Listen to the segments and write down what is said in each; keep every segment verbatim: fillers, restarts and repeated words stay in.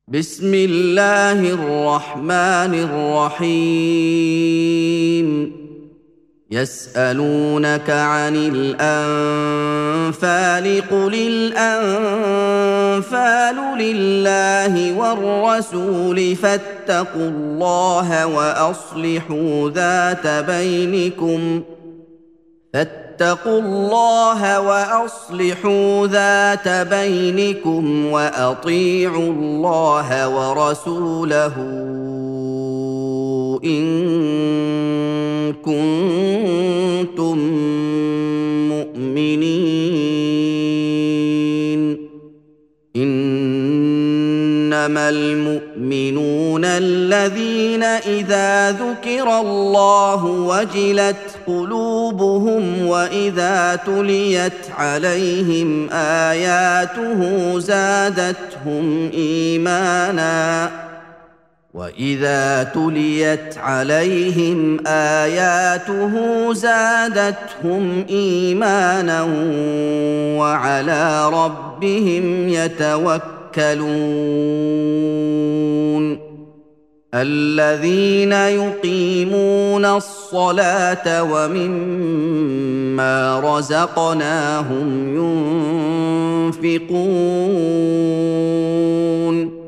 بسم الله الرحمن الرحيم يسألونك عن الأنفال قل الأنفال لله والرسول فاتقوا الله وأصلحوا ذات بينكم فاتقوا الله وأصلحوا ذات بينكم وأطيعوا الله ورسوله إن كنتم مؤمنين إنما المؤمنون الذين إذا ذكر الله وجلت قلوبهم وإذا تليت عليهم آياته زادتهم إيمانا وإذا تليت عليهم آياته زادتهم إيمانا وعلى ربهم يتوكلون الذين يقيمون الصلاة ومما رزقناهم ينفقون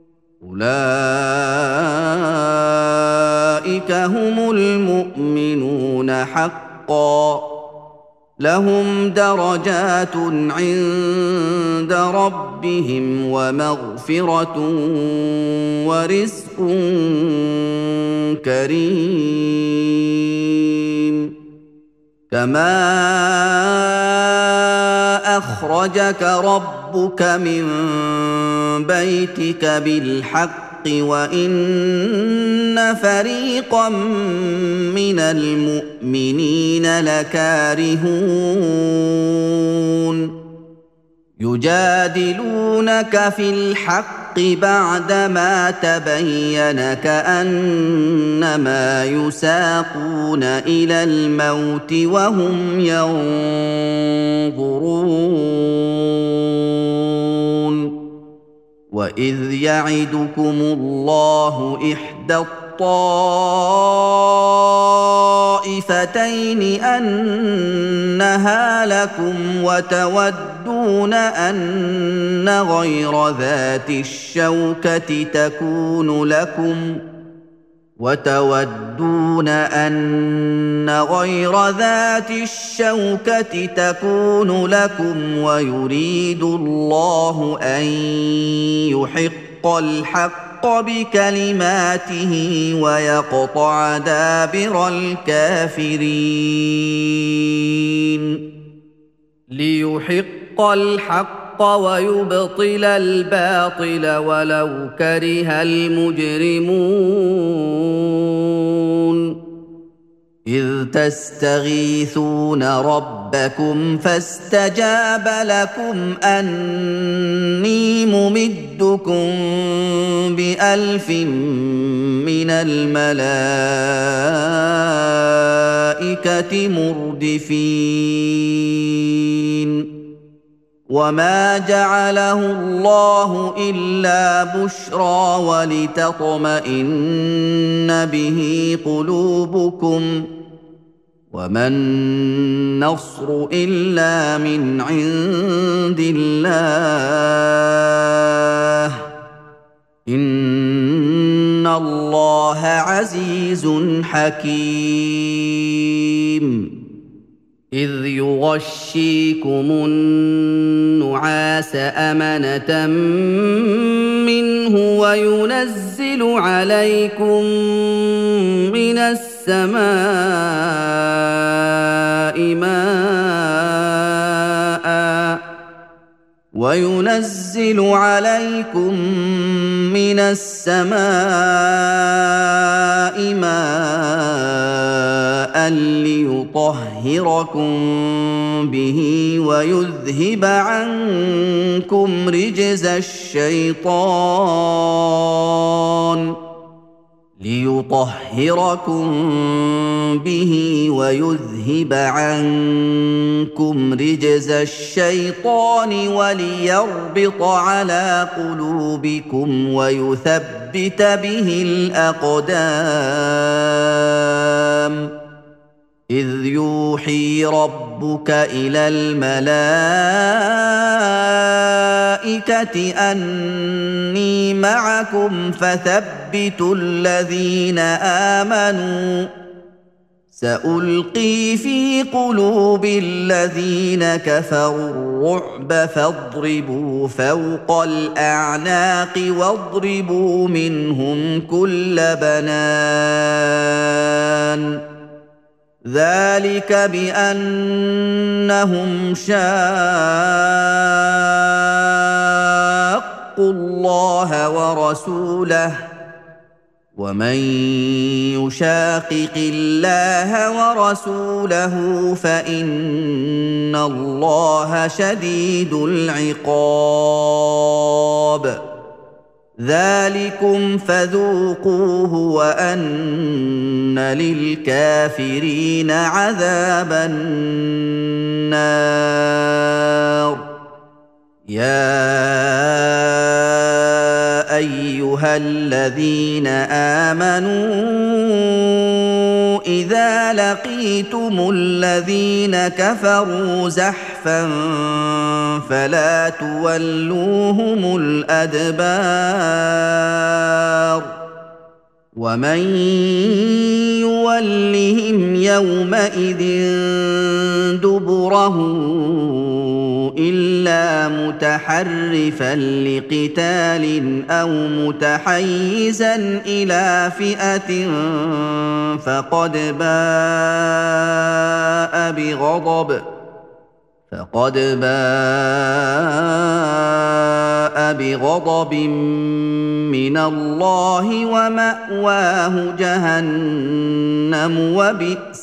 أولئك هم المؤمنون حقا لهم درجات عند ربهم ومغفرة ورزق كريم كما أخرجك ربك من بيتك بالحق وإن فريقا من المؤمنين لكارهون يجادلونك في الحق بعدما تبين كأنما يساقون إلى الموت وهم ينظرون وإذ يعدكم الله إحدى الطائفتين أنها لكم وتودون أن غير ذات الشوكة تكون لكم وتودون أن غير ذات الشوكة تكون لكم ويريد الله أن يحق الحق بكلماته ويقطع دابر الكافرين ليحق الحق ويبطل الباطل ولو كره المجرمون إذ تستغيثون ربكم فاستجاب لكم أني ممدكم بألف من الملائكة مردفين وما جعله الله إلا بشرى ولتطمئن به قلوبكم وما النصر إلا من عند الله إن الله عزيز حكيم إذ يغشيكم النعاس أمنة منه وينزل عليكم من السماء ماء وينزل عليكم من السماء ماء ليطهركم به ويذهب عنكم رجز الشيطان ليطهركم ليطهركم به ويذهب عنكم رجز الشيطان وليربط على قلوبكم ويثبت به الأقدام إذ يوحي ربك إلى الملائكة أني معكم فثبتوا الذين آمنوا سألقي في قلوب الذين كفروا الرعب فاضربوا فوق الأعناق واضربوا منهم كل بنان ذلك بأنهم شاقوا الله ورسوله ومن يشاقق الله ورسوله فإن الله شديد العقاب ذلكم فذوقوه وأن للكافرين عذاب النار يا أيها الذين آمنوا إذا لقيتم الذين كفروا زحفا فلا تولوهم الأدبار ومن يولهم يومئذ دبره إلا متحرفا لقتال أو متحيزا إلى فئة فقد باء بغضب فقد باء بغضب من الله ومأواه جهنم وبئس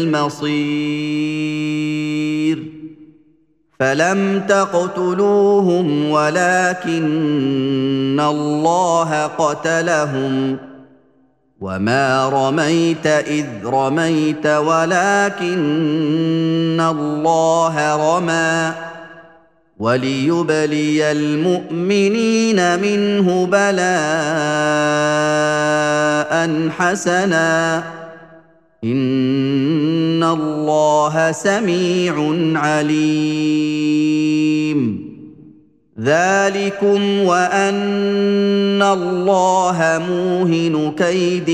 المصير فلم تقتلوهم ولكن الله قتلهم وما رميت إذ رميت ولكن الله رمى وليبلي المؤمنين منه بلاء حسنا إن الله سميع عليم ذلكم وأن الله موهن كيد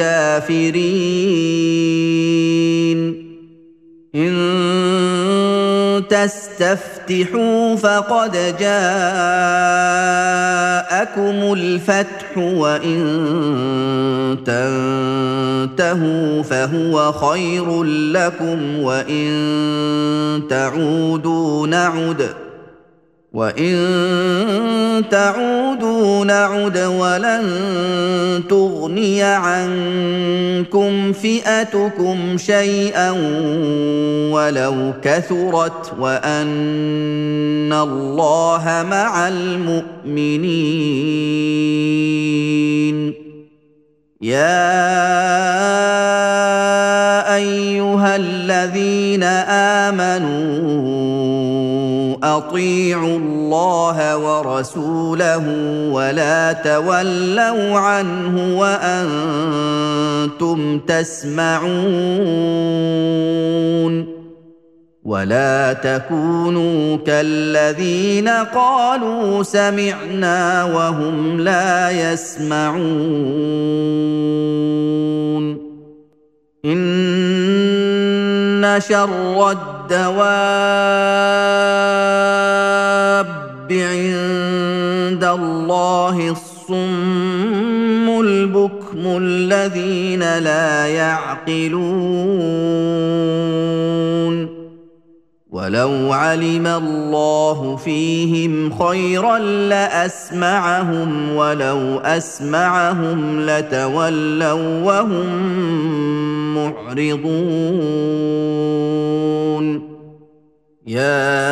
الكافرين إن تستفتحوا فقد جاءكم الفتح وإن تنتهوا فهو خير لكم وإن تعودوا نعد وَإِن تَعُودُوا نَعُدْ وَلَن تُغْنِيَ عَنكُمْ فِئَتُكُمْ شَيْئًا وَلَوْ كَثُرَتْ وَأَنَّ اللَّهَ مَعَ الْمُؤْمِنِينَ يَا أَيُّهَا الَّذِينَ آمَنُوا أطيعوا الله ورسوله ولا تولوا عنه وأنتم تسمعون ولا تكونوا كالذين قالوا سمعنا وهم لا يسمعون إن شر الدواب عند الله الصم البكم الذين لا يعقلون ولو علم الله فيهم خيرا لأسمعهم ولو أسمعهم لتولوا وهم معرضون يا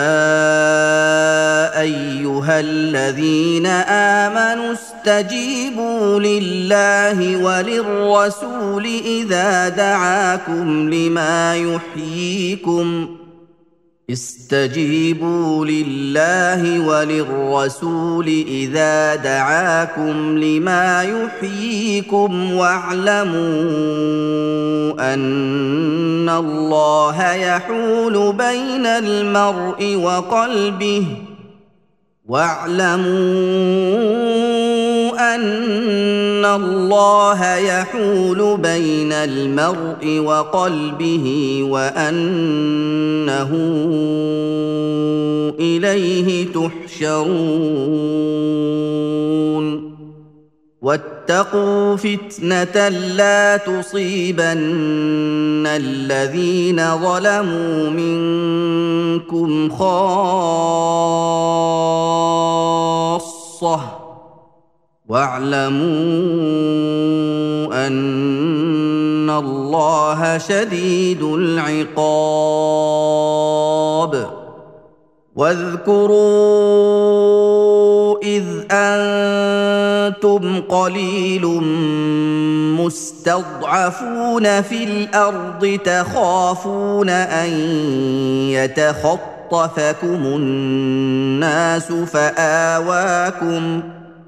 ايها الذين امنوا استجيبوا لله وللرسول اذا دعاكم لما يحييكم استجيبوا لله وللرسول اذا دعاكم لما يحييكم واعلموا ان الله يحول بين المرء وقلبه واعلموا ان الله يحول بين المرء وقلبه وانه اليه تحشرون واتقوا فتنه لا تصيبن الذين ظلموا منكم خاصه واعلموا ان الله شديد العقاب واذكروا اذ انتم قليل مستضعفون في الارض تخافون ان يتخطفكم الناس فآواكم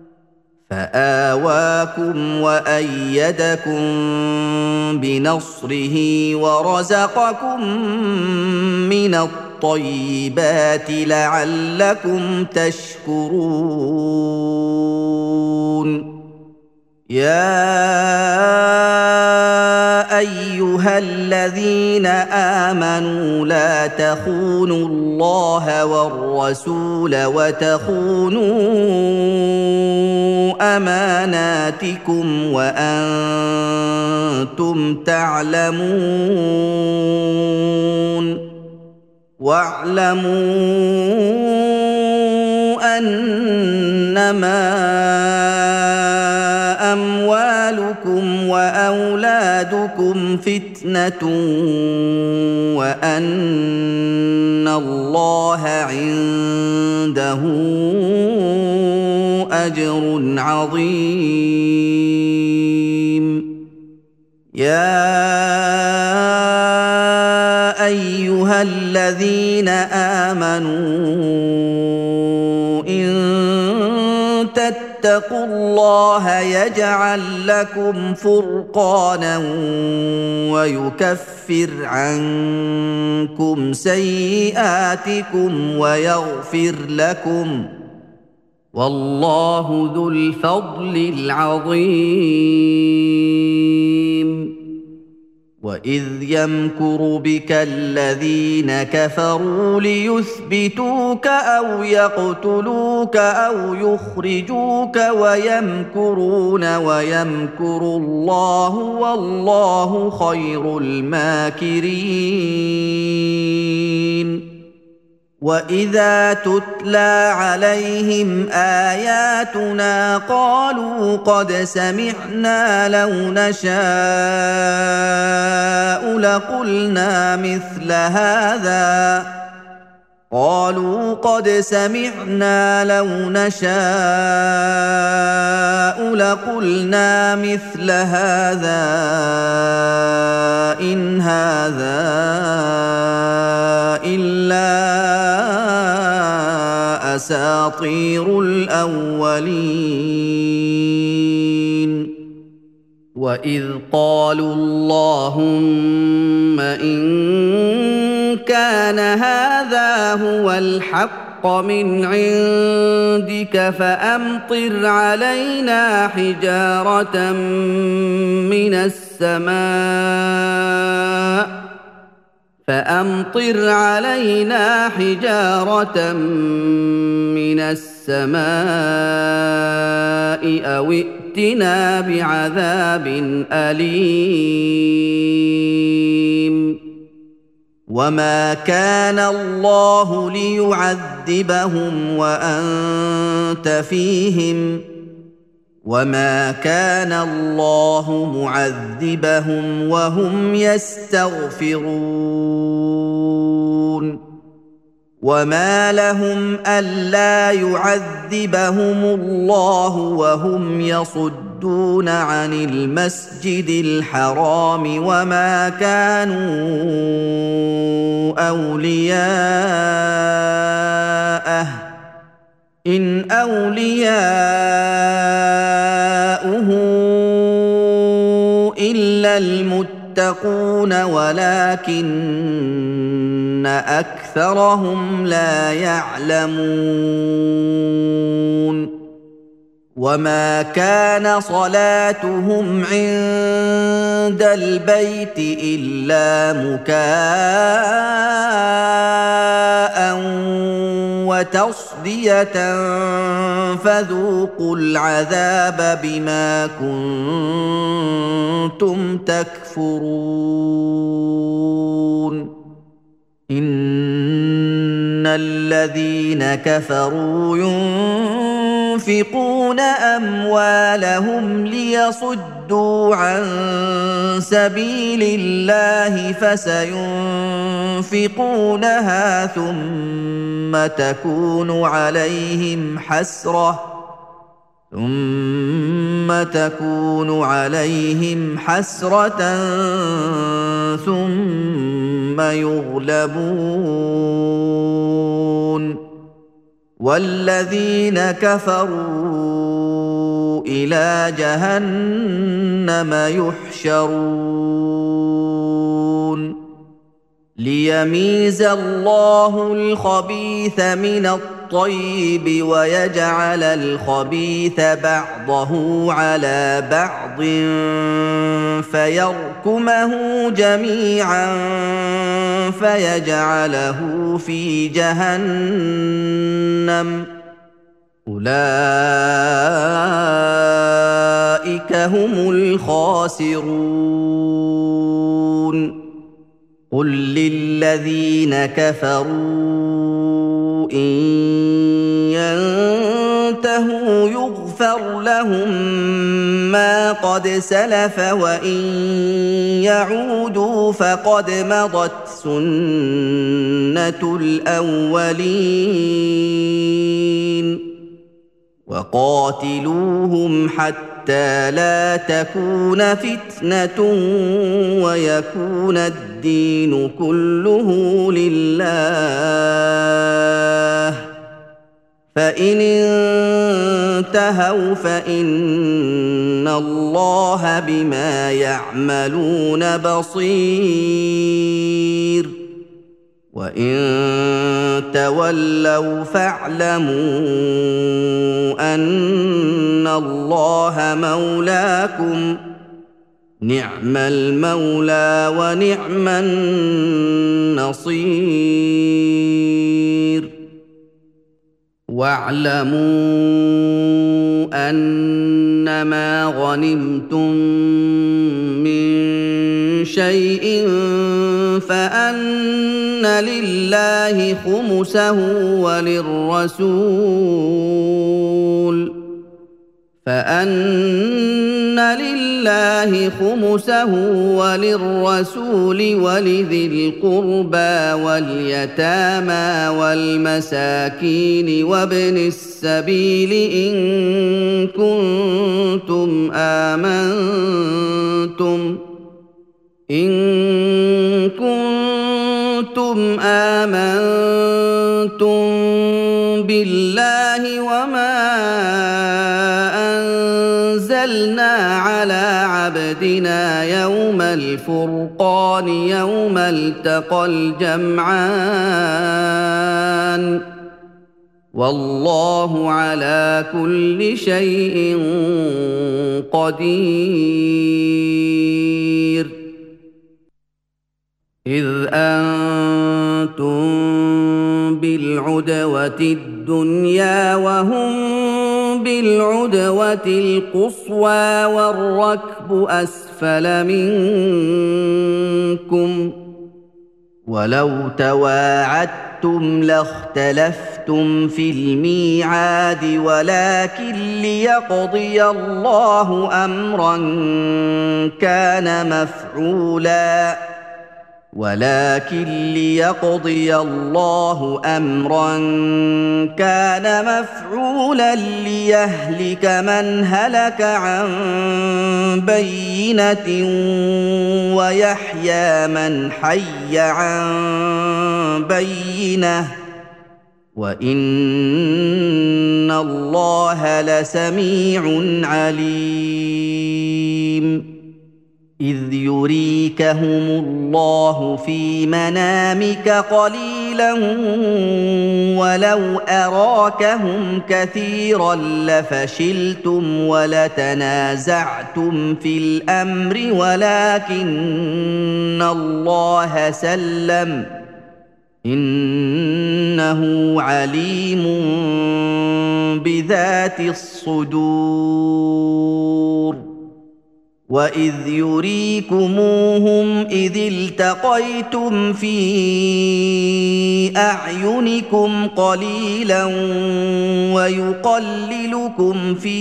فآواكم وأيدكم بنصره ورزقكم من الطيبات لعلكم تشكرون يا ايها الذين امنوا لا تخونوا الله والرسول وتخونوا اماناتكم وانتم تعلمون واعلموا انما اموالكم واولادكم فتنه وان الله عنده اجر عظيم يا ايها الذين امنوا ان تتقوا الله يجعل لكم فرقانا ويكفر عنكم سيئاتكم ويغفر لكم والله ذو الفضل العظيم واذ يمكر بك الذين كفروا ليثبتوك او يقتلوك او يخرجوك ويمكرون ويمكر الله والله خير الماكرين واذا تتلى عليهم اياتنا قالوا قد سمعنا لو نشاء لقلنا مثل هذا قالوا قد سمعنا لو نشاء لقلنا مثل هذا إن هذا إلا أساطير الأولين وإذ قالوا اللهم إن كان هذا هو الحق من عندك فأمطر علينا حجارة من السماء فأمطر علينا حجارة من السماء أو ائتنا بعذاب أليم وما كان الله ليعذبهم وأنت فيهم وما كان الله معذبهم وهم يستغفرون وما لهم ألا يعذبهم الله وهم يصدون عن المسجد الحرام وما كانوا أولياءه إن أولياؤه إلا المتقون ولكن أكثرهم لا يعلمون وما كان صلاتهم عند البيت إلا مكاء وتصدية فذوقوا العذاب بما كنتم تكفرون إن الذين كفروا ينفقون أموالهم ليصدوا عن سبيل الله فسينفقونها ثم تكون عليهم حسرة ثم تكون عليهم حسرة ثم يغلبون والذين كفروا إلى جهنم يحشرون ليميز الله الخبيث من الطيب ويجعل الخبيث بعضه على بعض فيركمه جميعا فيجعله في جهنم أولئك هم الخاسرون قل للذين كفروا إن ينتهوا يغفر لهم ما قد سلف وإن يعودوا فقد مضت سنة الأولين وقاتلوهم حتى لا تكون فتنة ويكون الدين كله لله فإن انتهوا فإن الله بما يعملون بصير وإن تولوا فاعلموا أن الله مولاكم نعم المولى ونعم النصير واعلموا أنما غنمتم من شيء فأن لله خمسه وللرسول فأن لله خمسه وللرسول ولذي القربى واليتامى والمساكين وابن السبيل إن كنتم آمنتم إن كنتم آمنتم بالله وما أنزلنا على عبدنا يوم الفرقان يوم التقى الجمعان والله على كل شيء قدير إذ أنتم بالعدوة الدنيا وهم بالعدوة القصوى والركب أسفل منكم ولو تواعدتم لاختلفتم في الميعاد ولكن ليقضي الله أمرا كان مفعولا ولكن ليقضي الله أمرا كان مفعولا ليهلك من هلك عن بينة ويحيى من حي عن بينة وإن الله لسميع عليم إذ يريكهم الله في منامك قليلا ولو أراكهم كثيرا لفشلتم ولتنازعتم في الأمر ولكن الله سلم إنه عليم بذات الصدور وإذ يريكموهم إذ التقيتم في أعينكم قليلا ويقللكم في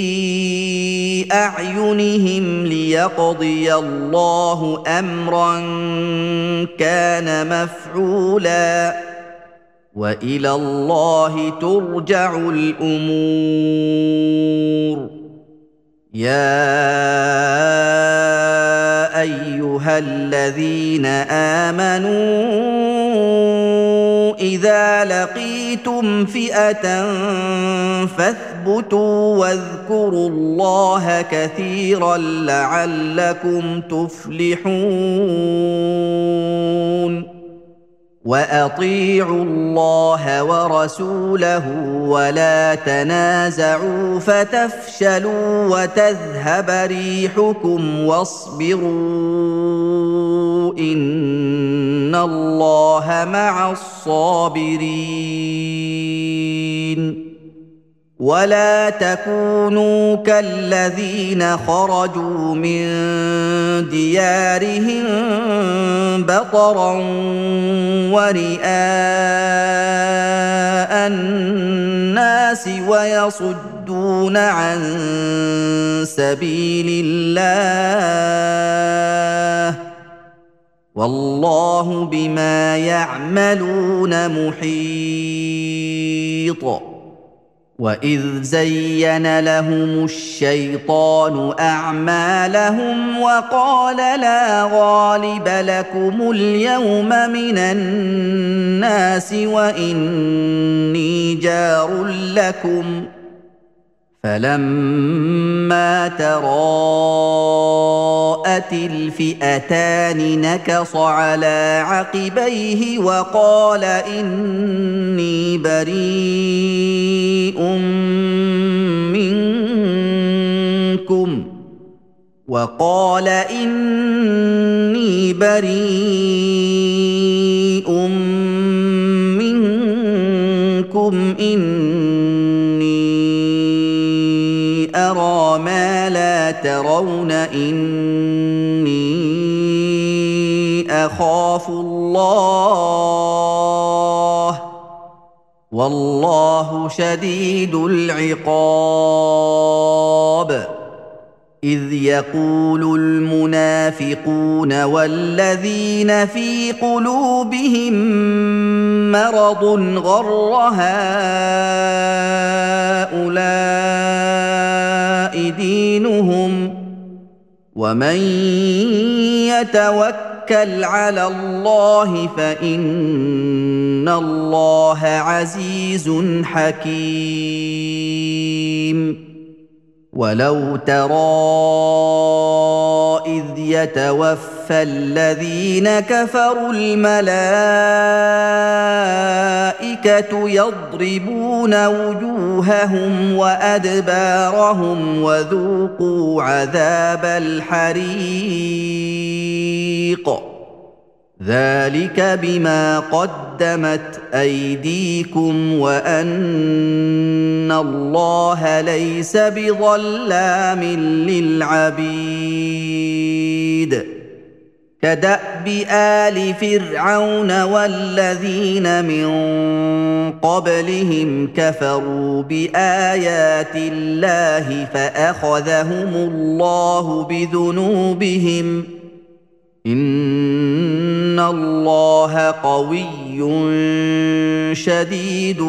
أعينهم ليقضي الله أمرا كان مفعولا وإلى الله ترجع الأمور يا أيها الذين آمنوا إذا لقيتم فئة فاثبتوا واذكروا الله كثيرا لعلكم تفلحون وأطيعوا الله ورسوله ولا تنازعوا فتفشلوا وتذهب ريحكم واصبروا إن الله مع الصابرين ولا تكونوا كالذين خرجوا من ديارهم بطرا ورئاء الناس ويصدون عن سبيل الله والله بما يعملون محيط وإذ زين لهم الشيطان أعمالهم وقال لا غالب لكم اليوم من الناس وإني جار لكم فلما تراءت الفئتان نكص على عقبيه وقال إني بريء منكم وقال إني بريء منكم إني أرى ما لا ترون إني أخاف الله والله شديد العقاب إذ يقول المنافقون والذين في قلوبهم مرض غر هؤلاء دينهم ومن يتوكل على الله فإن الله عزيز حكيم ولو ترى إذ يتوفى الذين كفروا الملائكة يضربون وجوههم وأدبارهم وذوقوا عذاب الحريق ذلك بما قدمت أيديكم وأن الله ليس بظلام للعبيد كدأب آل فرعون والذين من قبلهم كفروا بآيات الله فأخذهم الله بذنوبهم إن الله قوي شديد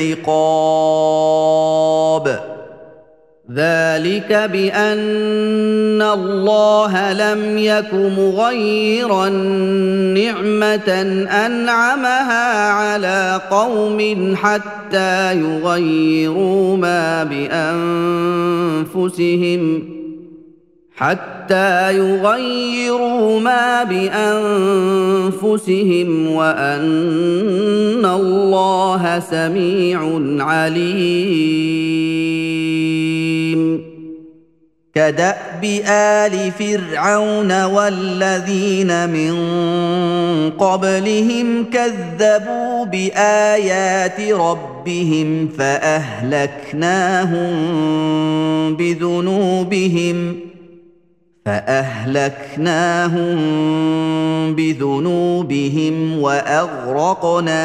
العقاب ذلك بأن الله لم يك مغيرا نعمة أنعمها على قوم حتى يغيروا ما بأنفسهم حتى يغيروا ما بأنفسهم وأن الله سميع عليم كدأب آل فرعون والذين من قبلهم كذبوا بآيات ربهم فأهلكناهم بذنوبهم فأهلكناهم بذنوبهم وأغرقنا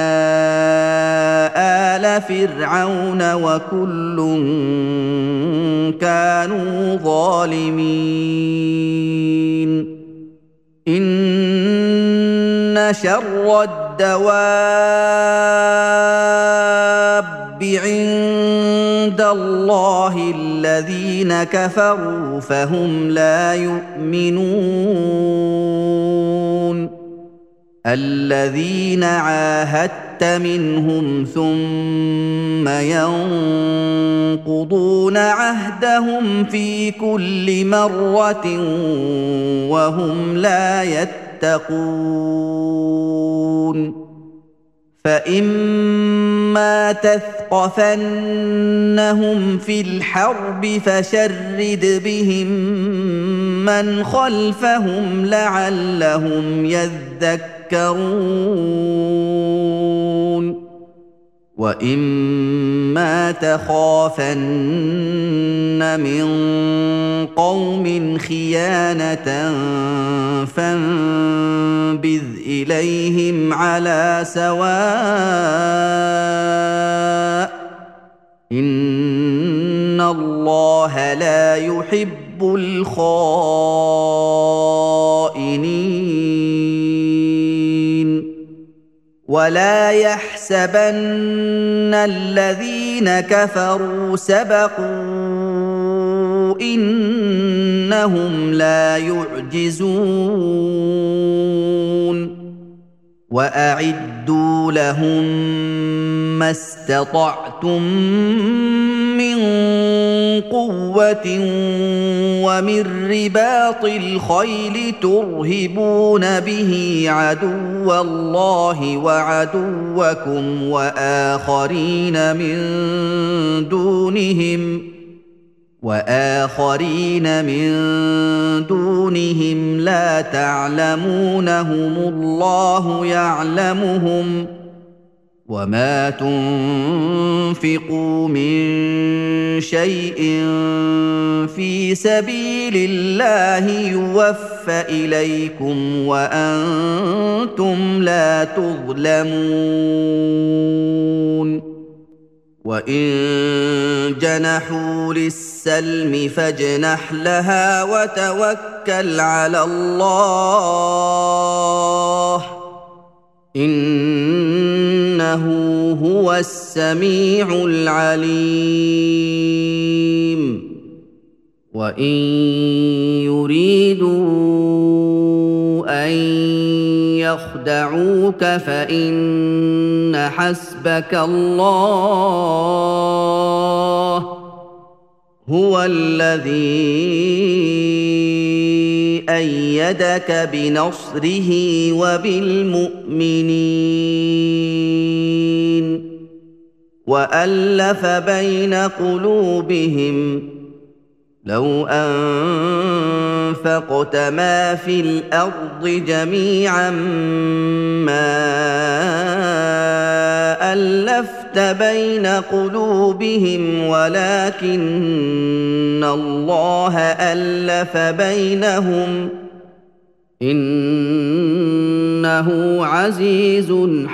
آل فرعون وكل كانوا ظالمين إن شر الدواب عند الله الذين كفروا فهم لا يؤمنون الذين عاهدت منهم ثم ينقضون عهدهم في كل مرة وهم لا يتقون فإما تثقفنهم في الحرب فشرد بهم من خلفهم لعلهم يذكرون وإما تخافن من قوم خيانة فانبذ إليهم على سواء إن الله لا يحب الخائنين ولا يحسبن الذين كفروا سبقوا إنهم لا يعجزون وأعدوا لهم ما استطعتم من قوة ومن رباط الخيل ترهبون به عدو الله وعدوكم وآخرين من دونهم وآخرين من دونهم لا تعلمونهم الله يعلمهم وما تنفقوا من شيء في سبيل الله يوفى إليكم وأنتم لا تظلمون وإن جنحوا للسلم فاجنح لها وتوكل على الله إنه هو السميع العليم وإن يريدوا أن يخدعوك فإن حسبك الله هو الذي أيدك بنصره وبالمؤمنين وألف بين قلوبهم لو أنفقت ما في الأرض جميعا ما ألفت بين قلوبهم ولكن الله ألف بينهم إنه عزيز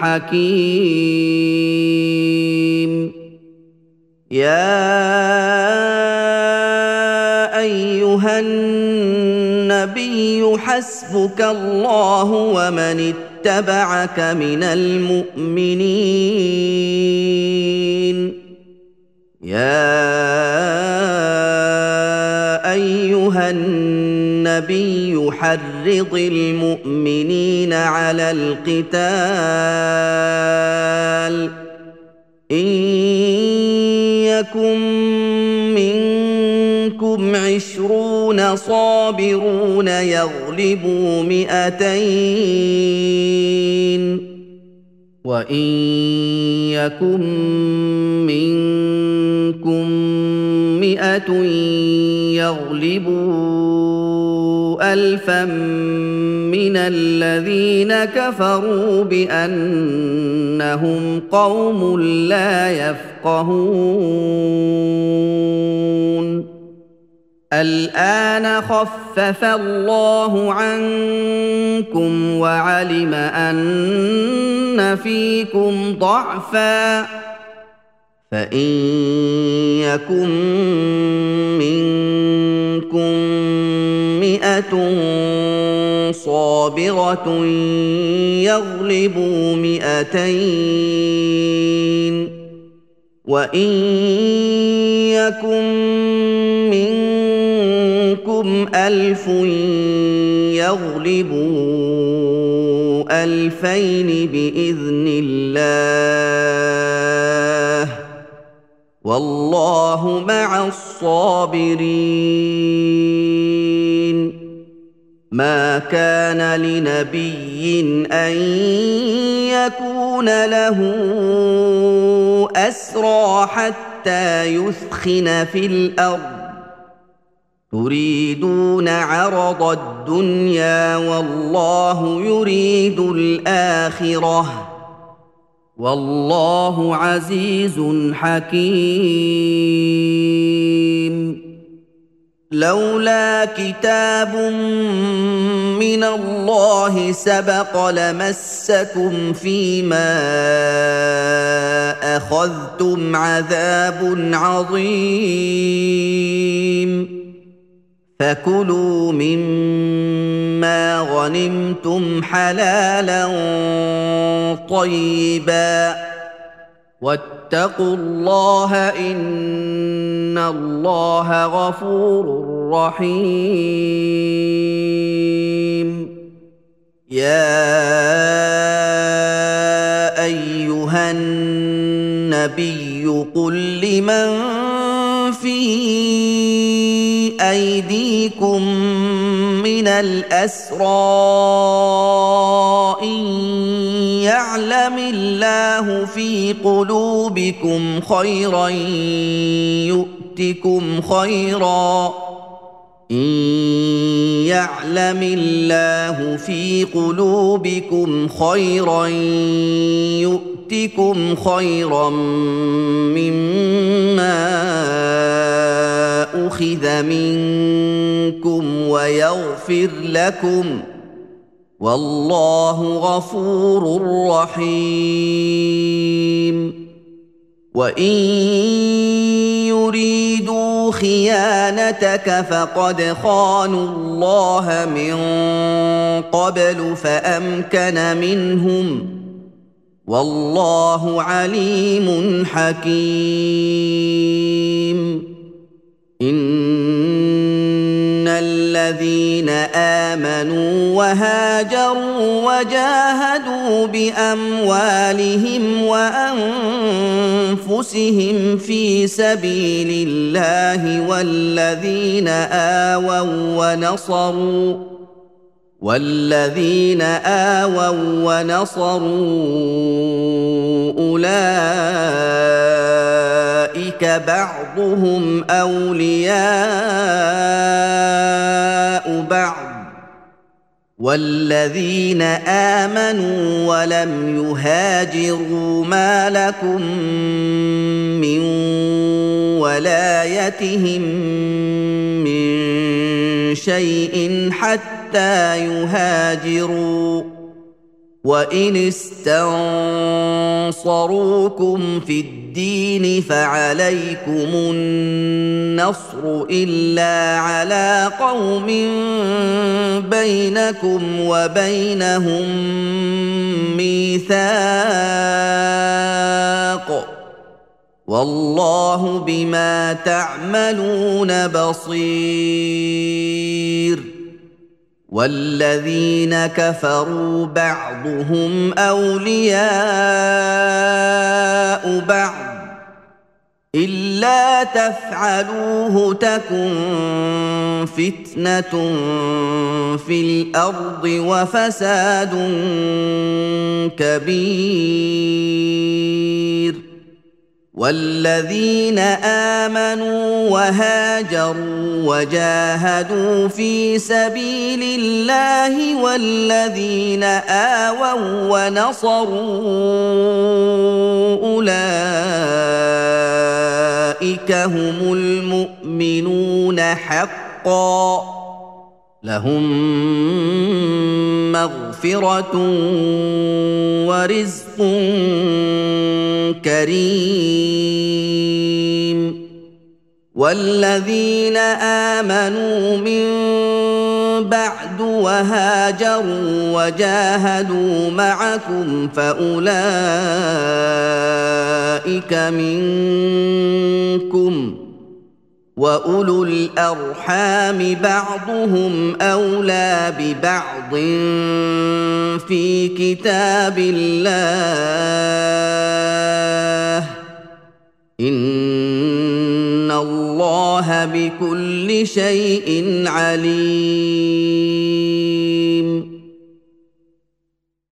حكيم يا أيها النبي حسبك الله ومن اتبعك من المؤمنين يا أيها النبي حرض المؤمنين على القتال إن يكن منكم عشرون صابرون يغلبوا مئتين وإن يكن منكم مئة يغلبوا ألفا من الذين كفروا بأنهم قوم لا يفقهون الآن خفف الله عنكم وعلم أن فيكم ضعفا فإن يكن منكم مئة صابرة يغلبوا مئتين وإن يكن منكم ألف يغلبوا ألفين بإذن الله والله مع الصابرين ما كان لنبي أن يكون له أسرى حتى يثخن في الأرض تريدون عرض الدنيا والله يريد الآخرة والله عزيز حكيم لولا كتاب من الله سبق لمسكم فيما أخذتم عذاب عظيم فكلوا مما غنمتم حلالا طيبا واتقوا الله إن الله غفور رحيم يا أيها النبي قل لمن في أيديكم من الأسرى إن يعلم الله في قلوبكم خيرا يؤتكم خيرا إن يعلم الله في قلوبكم خيرا يؤتكم خيرا مما أخذ منكم ويغفر لكم والله غفور رحيم وإن يريدوا خيانتك فقد خانوا الله من قبل فأمكن منهم والله عليم حكيم إن الذين آمنوا وهاجروا وجاهدوا بأموالهم وأنفسهم في سبيل الله والذين آووا ونصروا والذين آووا ونصروا أولئك بعضهم أولياء بعض والذين آمنوا ولم يهاجروا ما لكم من ولايتهم من شيء حتى يهاجروا وإن استنصروكم في الدين فعليكم النصر إلا على قوم بينكم وبينهم ميثاق والله بما تعملون بصير والذين كفروا بعضهم أولياء بعض إلا تفعلوه تكن فتنة في الأرض وفساد كبير والذين آمنوا وهاجروا وجاهدوا في سبيل الله والذين آووا ونصروا أولئك هم المؤمنون حقا لهم مغفرة ورزق كريم والذين آمنوا من بعد وهاجروا وجاهدوا معكم فأولئك منكم وأولو الأرحام بعضهم أولى ببعض في كتاب الله إن الله بكل شيء عليم